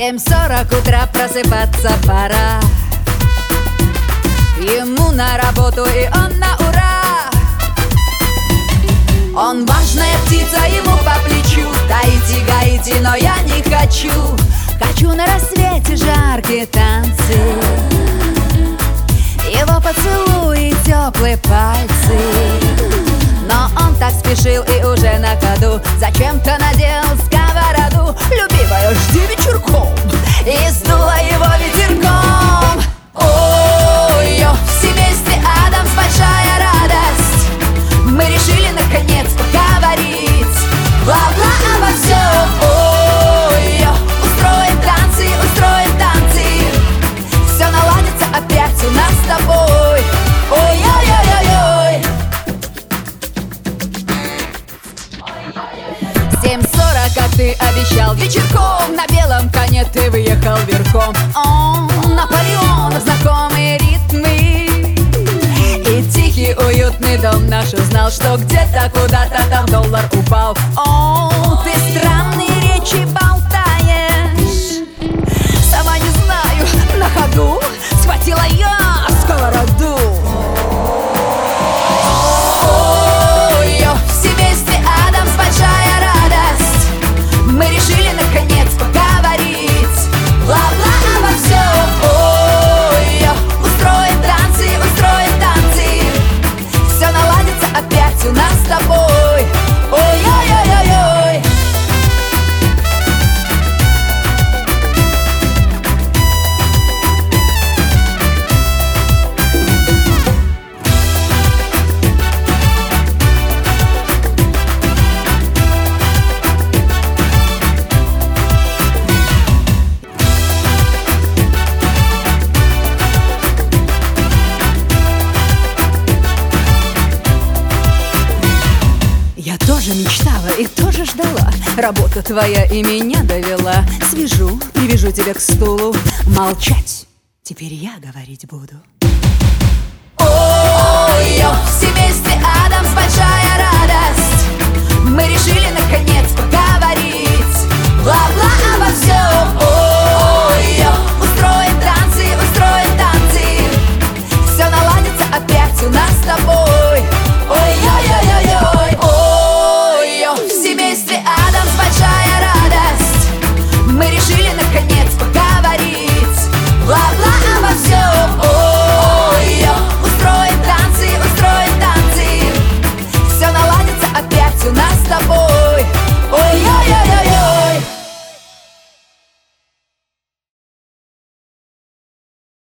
7:40 утра, просыпаться пора. Ему на работу, и он на ура. Он важная птица, ему по плечу. Таити, гаити, но я не хочу. Хочу на рассвете жаркие танцы, его поцелуи, теплые пальцы. Но он так спешил и уже на ходу зачем-то надел сковороду. Любимая, жди вечерком, и сдуло его ветерком. Ой-ё, в семействе Адамс большая радость. Мы решили наконец поговорить, бла-бла обо всем. Ой-ё, устроим танцы, все наладится опять у нас с тобой. Ой-ой-ой-ой-ой. 7:40, как ты обещал, вечерком на белом коне ты выехал верхом. Наполеон, знакомые ритмы и тихий уютный дом наш узнал, что где-то куда-то там доллар упал. Ты странные речи болтаешь, сама не знаю, на ходу схватила я сковороду. Ой-ё, в семействе Адамс большая радость. Мы решили наконец поговорить, бла-бла обо всем. Ой-ё, устроим танцы, все наладится опять у нас с тобой. Ой-ой-ой-ой-ой. Я тоже мечтала и тоже ждала. Работа твоя и меня довела. Свяжу, привяжу тебя к стулу. Молчать теперь я говорить буду.